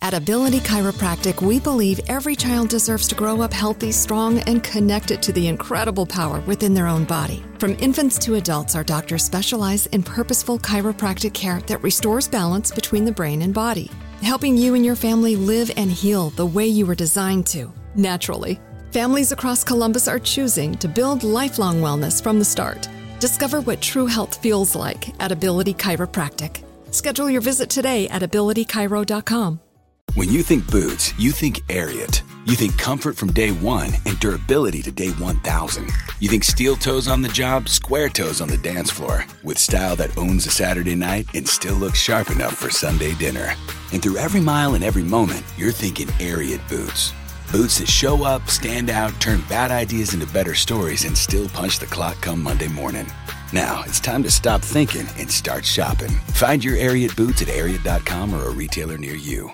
At Ability Chiropractic, we believe every child deserves to grow up healthy, strong, and connected to the incredible power within their own body. From infants to adults, our doctors specialize in purposeful chiropractic care that restores balance between the brain and body, helping you and your family live and heal the way you were designed to, naturally. Families across Columbus are choosing to build lifelong wellness from the start. Discover what true health feels like at Ability Chiropractic. Schedule your visit today at abilitychiro.com. When you think boots, you think Ariat. You think comfort from day one and durability to day 1,000. You think steel toes on the job, square toes on the dance floor. With style that owns a Saturday night and still looks sharp enough for Sunday dinner. And through every mile and every moment, you're thinking Ariat boots. Boots that show up, stand out, turn bad ideas into better stories, and still punch the clock come Monday morning. Now, it's time to stop thinking and start shopping. Find your Ariat boots at Ariat.com or a retailer near you.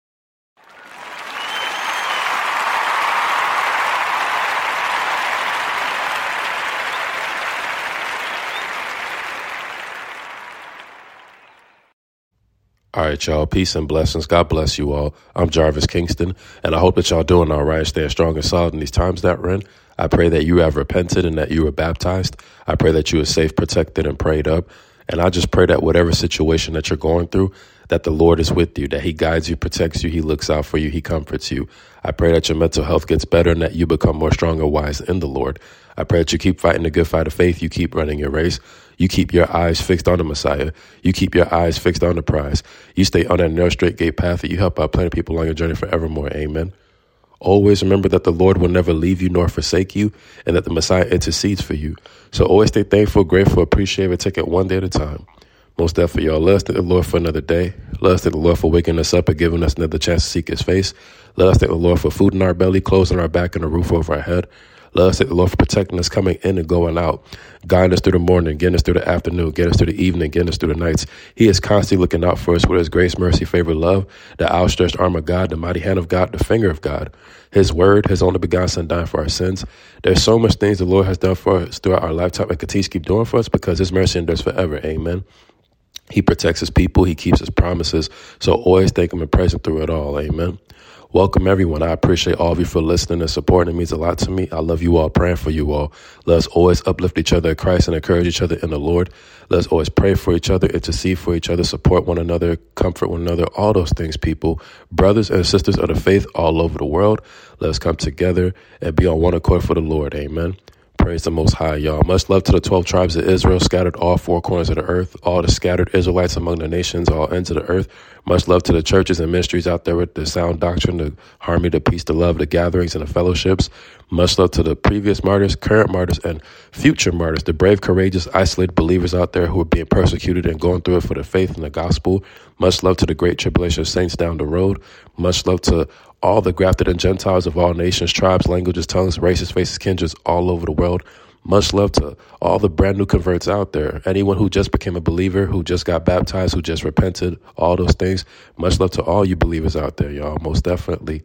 All right, y'all. Peace and blessings. God bless you all. I'm Jarvis Kingston, and I hope that y'all doing all right, staying strong and solid in these times that we're in. I pray that you have repented and that you were baptized. I pray that you are safe, protected, and prayed up. And I just pray that whatever situation that you're going through, that the Lord is with you, that he guides you, protects you, he looks out for you, he comforts you. I pray that your mental health gets better and that you become more strong and wise in the Lord. I pray that you keep fighting the good fight of faith. You keep running your race. You keep your eyes fixed on the Messiah. You keep your eyes fixed on the prize. You stay on that narrow straight gate path that you help out plenty of people along your journey forevermore. Amen. Always remember that the Lord will never leave you nor forsake you, and that the Messiah intercedes for you. So always stay thankful, grateful, appreciative, and take it one day at a time. Most definitely, y'all. Let us thank the Lord for another day. Let us thank the Lord for waking us up and giving us another chance to seek his face. Let us thank the Lord for food in our belly, clothes on our back, and a roof over our head. Let us thank the Lord for protecting us coming in and going out, guiding us through the morning, getting us through the afternoon, getting us through the evening, getting us through the nights. He is constantly looking out for us with his grace, mercy, favor, love, the outstretched arm of God, the mighty hand of God, the finger of God, his word, his only begotten son dying for our sins. There's so much things the Lord has done for us throughout our lifetime and continues to keep doing for us because his mercy endures forever. Amen. He protects his people. He keeps his promises. So always thank him and praise him through it all. Amen. Welcome, everyone. I appreciate all of you for listening and supporting. It means a lot to me. I love you all, praying for you all. Let us always uplift each other in Christ and encourage each other in the Lord. Let us always pray for each other, intercede for each other, support one another, comfort one another, all those things, people. Brothers and sisters of the faith all over the world, let us come together and be on one accord for the Lord. Amen. Praise the Most High, y'all. Much love to the 12 tribes of Israel, scattered all four corners of the earth, all the scattered Israelites among the nations, all ends of the earth. Much love to the churches and ministries out there with the sound doctrine, the harmony, the peace, the love, the gatherings, and the fellowships. Much love to the previous martyrs, current martyrs, and future martyrs, the brave, courageous, isolated believers out there who are being persecuted and going through it for the faith and the gospel. Much love to the great tribulation saints down the road. Much love to all the grafted and Gentiles of all nations, tribes, languages, tongues, races, faces, kindreds all over the world. Much love to all the brand new converts out there. Anyone who just became a believer, who just got baptized, who just repented, all those things. Much love to all you believers out there, y'all, most definitely.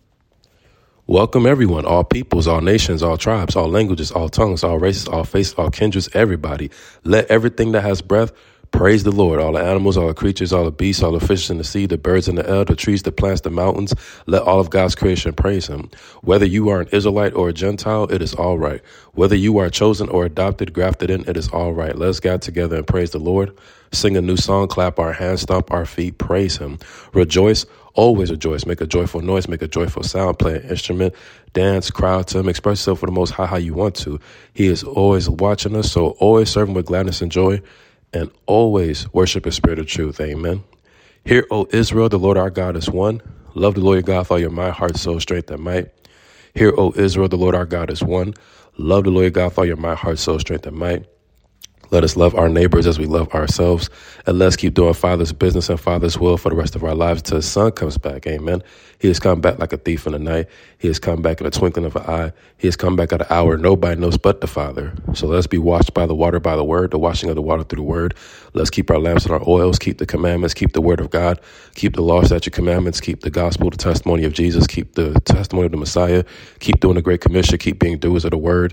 Welcome, everyone, all peoples, all nations, all tribes, all languages, all tongues, all races, all faces, all kindreds, everybody. Let everything that has breath praise the Lord. All the animals, all the creatures, all the beasts, all the fishes in the sea, the birds in the air, the trees, the plants, the mountains. Let all of God's creation praise him. Whether you are an Israelite or a Gentile, it is all right. Whether you are chosen or adopted, grafted in, it is all right. Let's get together and praise the Lord. Sing a new song, clap our hands, stomp our feet, praise him. Rejoice, always rejoice. Make a joyful noise, make a joyful sound, play an instrument, dance, cry to him, express yourself for the Most High how you want to. He is always watching us, so always serve him with gladness and joy. And always worship in spirit of truth. Amen. Hear, O Israel, the Lord our God is one. Love the Lord your God with all your mind, heart, soul, strength, and might. Hear, O Israel, the Lord our God is one. Love the Lord your God with all your mind, heart, soul, strength, and might. Let us love our neighbors as we love ourselves. And let's keep doing Father's business and Father's will for the rest of our lives until his Son comes back. Amen. He has come back like a thief in the night. He has come back in a twinkling of an eye. He has come back at an hour nobody knows but the Father. So let's be washed by the water, by the word, the washing of the water through the word. Let's keep our lamps and our oils, keep the commandments, keep the word of God, keep the law, statute, commandments, keep the gospel, the testimony of Jesus, keep the testimony of the Messiah, keep doing the Great Commission, keep being doers of the word.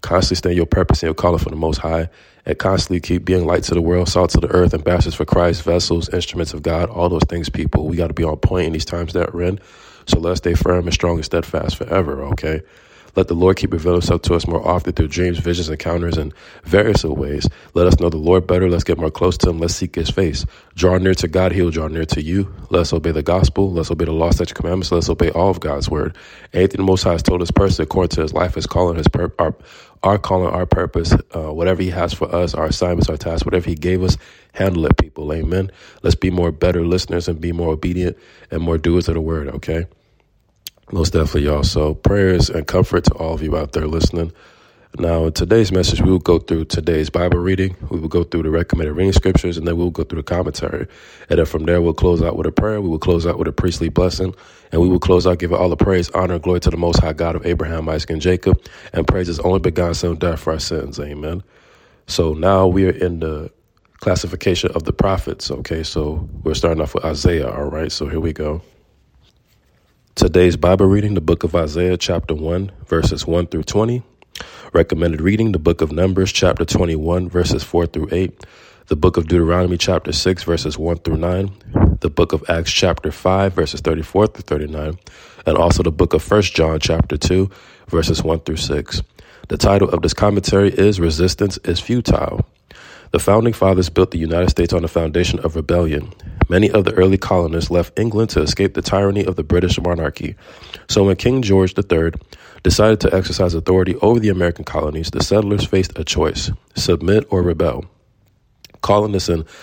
Constantly stay in your purpose and your calling for the Most High, and constantly keep being light to the world, salt to the earth, ambassadors for Christ, vessels, instruments of God, all those things, people. We got to be on point in these times that we're in. So let's stay firm and strong and steadfast forever, okay? Let the Lord keep revealing himself to us more often through dreams, visions, encounters, and various ways. Let us know the Lord better. Let's get more close to him. Let's seek his face. Draw near to God. He will draw near to you. Let's obey the gospel. Let's obey the law, statutes, commandments. Let's obey all of God's word. Anything the Most High has told us personally according to his life, his calling, our calling, our purpose, whatever he has for us, our assignments, our tasks, whatever he gave us, handle it, people. Amen. Let's be more better listeners and be more obedient and more doers of the word, okay? Most definitely, y'all. So prayers and comfort to all of you out there listening. Now, in today's message, we will go through today's Bible reading. We will go through the recommended reading scriptures, and then we'll go through the commentary. And then from there, we'll close out with a prayer. We will close out with a priestly blessing. And we will close out giving all the praise, honor, and glory to the Most High God of Abraham, Isaac, and Jacob. And praise his only begotten Son, died for our sins. Amen. So now we are in the classification of the prophets. Okay, so we're starting off with Isaiah. All right, so here we go. Today's Bible reading, the book of Isaiah, chapter 1, verses 1 through 20. Recommended reading, the book of Numbers, chapter 21, verses 4 through 8. The book of Deuteronomy, chapter 6, verses 1 through 9. The book of Acts, chapter 5, verses 34 through 39. And also the book of 1 John, chapter 2, verses 1 through 6. The title of this commentary is Resistance is Futile. The Founding Fathers built the United States on the foundation of rebellion. Many of the early colonists left England to escape the tyranny of the British monarchy. So when King George III decided to exercise authority over the American colonies, the settlers faced a choice: submit or rebel. Calling this an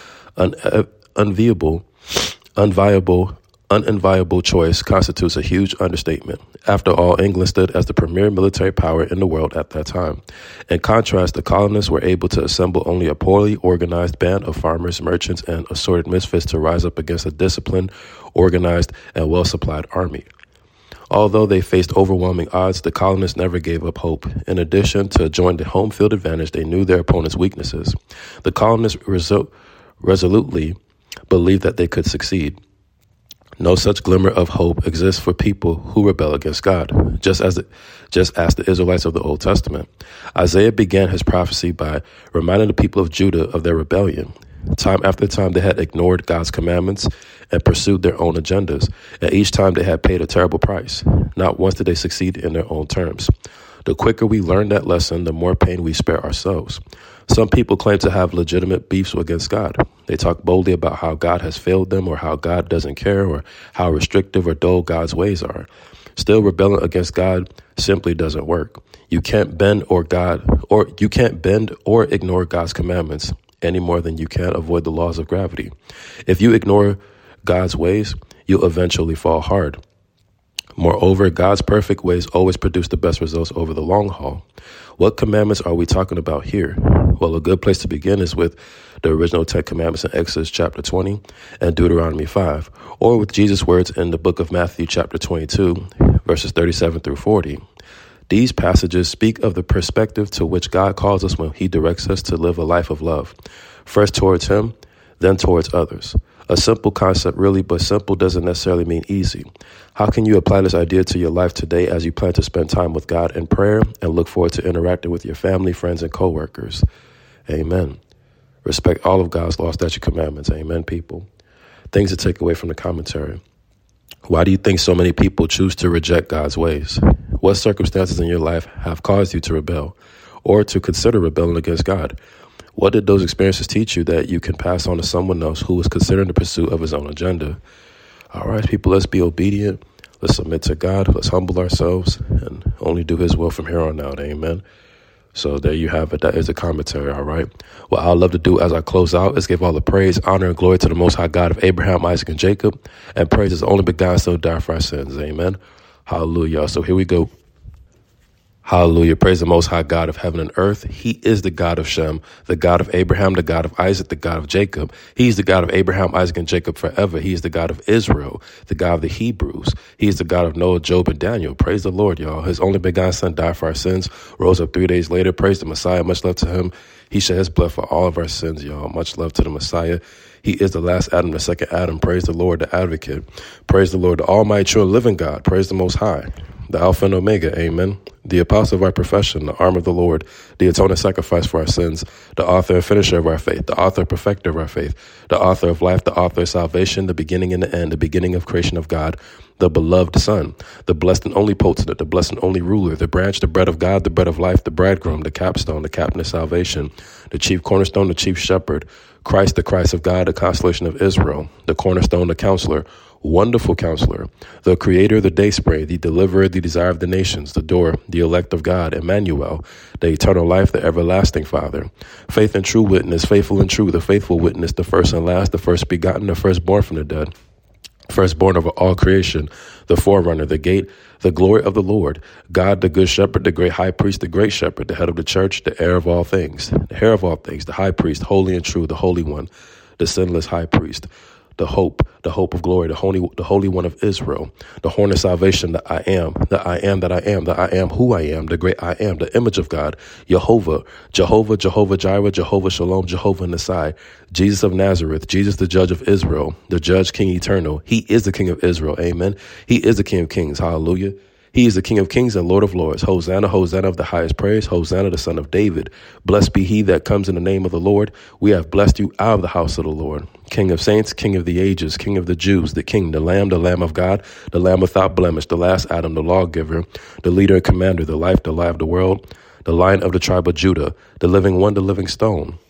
unenviable choice constitutes a huge understatement. After all, England stood as the premier military power in the world at that time. In contrast, the colonists were able to assemble only a poorly organized band of farmers, merchants, and assorted misfits to rise up against a disciplined, organized, and well-supplied army. Although they faced overwhelming odds, the colonists never gave up hope. In addition to enjoying the home field advantage, they knew their opponent's weaknesses. The colonists resolutely believed that they could succeed. No such glimmer of hope exists for people who rebel against God, just as the Israelites of the Old Testament. Isaiah began his prophecy by reminding the people of Judah of their rebellion. Time after time, they had ignored God's commandments and pursued their own agendas, and each time they had paid a terrible price. Not once did they succeed in their own terms. The quicker we learn that lesson, the more pain we spare ourselves. Some people claim to have legitimate beefs against God. They talk boldly about how God has failed them, or how God doesn't care, or how restrictive or dull God's ways are. Still, rebelling against God simply doesn't work. You can't bend or ignore God's commandments any more than you can avoid the laws of gravity. If you ignore God's ways, you'll eventually fall hard. Moreover, God's perfect ways always produce the best results over the long haul. What commandments are we talking about here? Well, a good place to begin is with the original 10 commandments in Exodus chapter 20 and Deuteronomy 5, or with Jesus' words in the book of Matthew chapter 22, verses 37 through 40. These passages speak of the perspective to which God calls us when he directs us to live a life of love, first towards him, then towards others. A simple concept, really, but simple doesn't necessarily mean easy. How can you apply this idea to your life today as you plan to spend time with God in prayer and look forward to interacting with your family, friends, and coworkers? Amen. Respect all of God's law, statute, commandments. Amen, people. Things to take away from the commentary. Why do you think so many people choose to reject God's ways? What circumstances in your life have caused you to rebel or to consider rebelling against God? What did those experiences teach you that you can pass on to someone else who is considering the pursuit of his own agenda? All right, people, let's be obedient. Let's submit to God. Let's humble ourselves and only do his will from here on out. Amen. So there you have it. That is a commentary. All right. What I'd love to do as I close out is give all the praise, honor, and glory to the Most High God of Abraham, Isaac, and Jacob, and praise his only begotten Son, died for our sins. Amen. Hallelujah. So here we go. Hallelujah. Praise the Most High God of heaven and earth. He is the God of Shem, the God of Abraham, the God of Isaac, the God of Jacob. He's the God of Abraham, Isaac, and Jacob forever. He is the God of Israel, the God of the Hebrews. He is the God of Noah, Job, and Daniel. Praise the Lord, y'all. His only begotten Son died for our sins, rose up 3 days later. Praise the Messiah. Much love to him. He shed his blood for all of our sins, y'all. Much love to the Messiah. He is the last Adam, the second Adam. Praise the Lord, the advocate. Praise the Lord, the almighty, true, and living God. Praise the Most High. the Alpha and Omega, amen. The apostle of our profession, the arm of the Lord, the atoning sacrifice for our sins, the author and finisher of our faith, the author and perfecter of our faith, the author of life, the author of salvation, the beginning and the end, the beginning of creation of God, the beloved Son, the blessed and only potentate, the blessed and only ruler, the branch, the bread of God, the bread of life, the bridegroom, the capstone, the captain of salvation, the chief cornerstone, the chief shepherd, Christ, the Christ of God, the consolation of Israel, the cornerstone, the counselor, wonderful counselor, the creator, the dayspring, the deliverer, the desire of the nations, the door, the elect of God, Emmanuel, the eternal life, the everlasting Father, faith and true witness, faithful and true, the faithful witness, the first and last, the first begotten, the firstborn from the dead, firstborn over all creation, the forerunner, the gate, the glory of the Lord, God, the good shepherd, the great high priest, the great shepherd, the head of the church, the heir of all things, the heir of all things, the high priest, holy and true, the holy one, the sinless high priest, the hope of glory, the Holy One of Israel, the horn of salvation, the I am, that I am, that I am who I am, the great I am, the image of God, Jehovah Jireh, Jehovah Shalom, Jehovah Nisai, Jesus of Nazareth, Jesus the judge of Israel, the judge, King eternal. He is the King of Israel, amen. He is the King of kings, hallelujah. He is the King of kings and Lord of lords. Hosanna, Hosanna of the highest praise. Hosanna, the Son of David. Blessed be he that comes in the name of the Lord. We have blessed you out of the house of the Lord. King of saints, King of the ages, King of the Jews, the King, the Lamb of God, the Lamb without blemish, the last Adam, the lawgiver, the leader and commander, the life of the world, the Lion of the tribe of Judah, the living one, the living stone.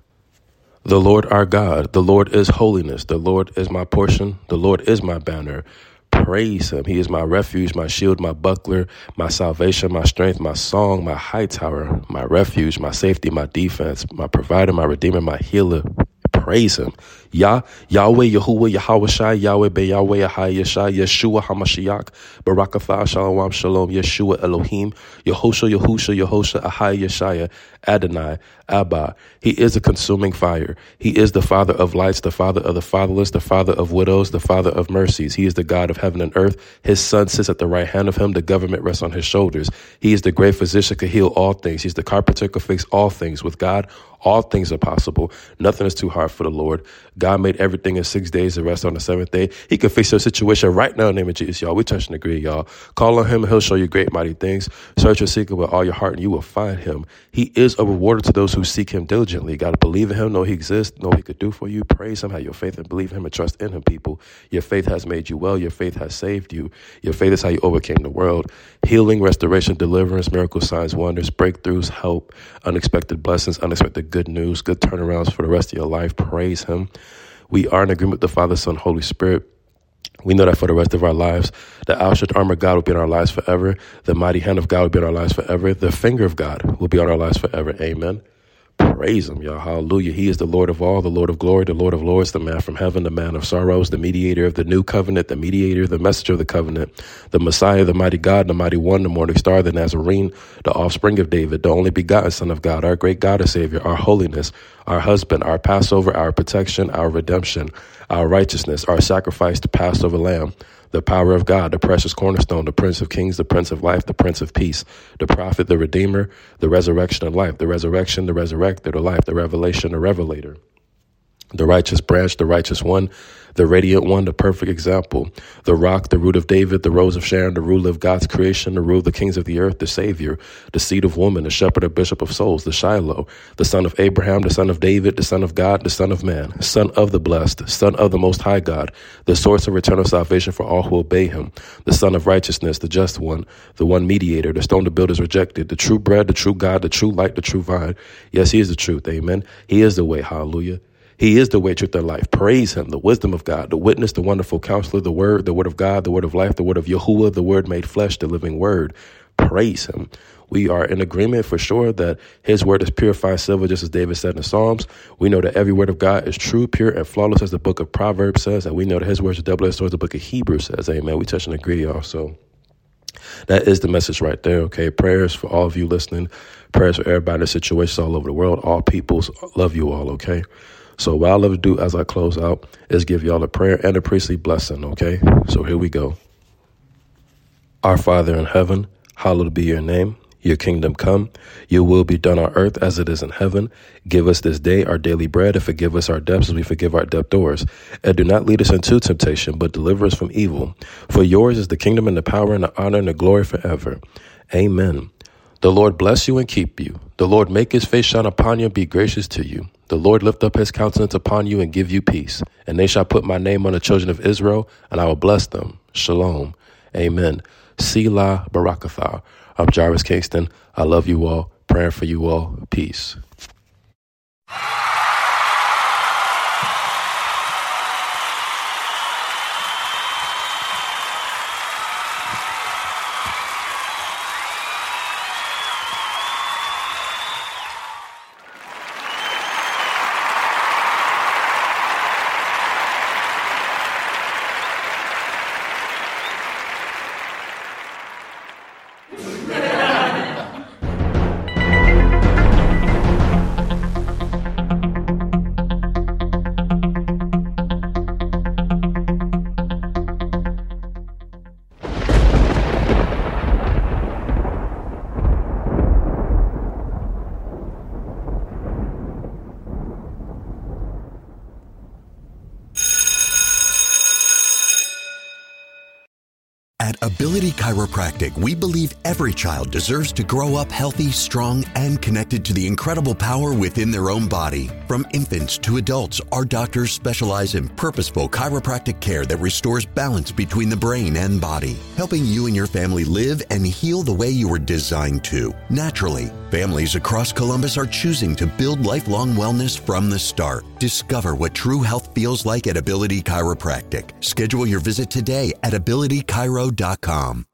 The Lord our God, the Lord is holiness. The Lord is my portion. The Lord is my banner. Praise him. He is my refuge, my shield, my buckler, my salvation, my strength, my song, my high tower, my refuge, my safety, my defense, my provider, my redeemer, my healer. Praise him. Yahweh, Yahuwah, Yahweh Shai, Yahweh Be Yahweh, Yahai Yeshai, Yeshua HaMashiach, Barakatha, Shalom, Shalom, Yeshua Elohim, Yehosha, Ahai Yeshaya, Adonai, Abba. He is a consuming fire. He is the Father of lights, the Father of the fatherless, the Father of widows, the Father of mercies. He is the God of heaven and earth. His Son sits at the right hand of him. The government rests on his shoulders. He is the great physician, could heal all things. He's the carpenter, could fix all things. With God, all things are possible. Nothing is too hard for the Lord. God made everything in 6 days, the rest on the seventh day. He can fix your situation right now in the name of Jesus, y'all. We touch and agree, y'all. Call on him, and he'll show you great, mighty things. Search and seek him with all your heart, and you will find him. He is a rewarder to those who seek him diligently. You got to believe in him, know he exists, know what he could do for you. Praise him, have your faith, and believe in him, and trust in him, people. Your faith has made you well. Your faith has saved you. Your faith is how you overcame the world. Healing, restoration, deliverance, miracles, signs, wonders, breakthroughs, help, unexpected blessings, unexpected good news, good turnarounds for the rest of your life. Praise him. We are in agreement with the Father, Son, Holy Spirit. We know that for the rest of our lives, the outstretched arm of God will be in our lives forever. The mighty hand of God will be in our lives forever. The finger of God will be on our lives forever. Amen. Praise him, y'all. Hallelujah. He is the Lord of all, the Lord of glory, the Lord of lords, the man from heaven, the man of sorrows, the mediator of the new covenant, the mediator, the messenger of the covenant, the Messiah, the mighty God, the mighty one, the morning star, the Nazarene, the offspring of David, the only begotten Son of God, our great God and Savior, our holiness, our husband, our Passover, our protection, our redemption, our righteousness, our sacrifice, the Passover lamb, the power of God, the precious cornerstone, the Prince of Kings, the Prince of Life, the Prince of Peace, the Prophet, the Redeemer, the resurrection of life, the resurrection, the resurrector, the life, the revelation, the revelator, the righteous branch, the righteous one, the radiant one, the perfect example, the rock, the root of David, the rose of Sharon, the ruler of God's creation, the ruler of the kings of the earth, the Savior, the seed of woman, the shepherd and bishop of souls, the Shiloh, the son of Abraham, the son of David, the son of God, the son of man, son of the blessed, son of the most high God, the source of eternal salvation for all who obey him, the son of righteousness, the just one, the one mediator, the stone the builders rejected, the true bread, the true God, the true light, the true vine. Yes, he is the truth. Amen. He is the way. Hallelujah. He is the way, truth, and life. Praise him, the wisdom of God, the witness, the wonderful counselor, the word of God, the word of life, the word of Yahuwah, the word made flesh, the living word. Praise him. We are in agreement for sure that his word is purified silver, just as David said in the Psalms. We know that every word of God is true, pure, and flawless, as the book of Proverbs says. And we know that his words are double-edged swords, the book of Hebrews says. Amen. We touch and agree, y'all. So that is the message right there, okay? Prayers for all of you listening. Prayers for everybody in the situations all over the world. All peoples love you all, okay? So what I love to do as I close out is give y'all a prayer and a priestly blessing, okay? So here we go. Our Father in heaven, hallowed be your name. Your kingdom come, your will be done on earth as it is in heaven. Give us this day our daily bread, and forgive us our debts as we forgive our debtors. And do not lead us into temptation, but deliver us from evil. For yours is the kingdom and the power and the honor and the glory forever. Amen. The Lord bless you and keep you. The Lord make his face shine upon you and be gracious to you. The Lord lift up his countenance upon you and give you peace. And they shall put my name on the children of Israel, and I will bless them. Shalom. Amen. Selah Barakatha. I'm Jarvis Kingston. I love you all. Praying for you all. Peace. At Ability Chiropractic, we believe every child deserves to grow up healthy, strong, and connected to the incredible power within their own body. From infants to adults, our doctors specialize in purposeful chiropractic care that restores balance between the brain and body, helping you and your family live and heal the way you were designed to, naturally. Families across Columbus are choosing to build lifelong wellness from the start. Discover what true health feels like at Ability Chiropractic. Schedule your visit today at abilitychiro.com.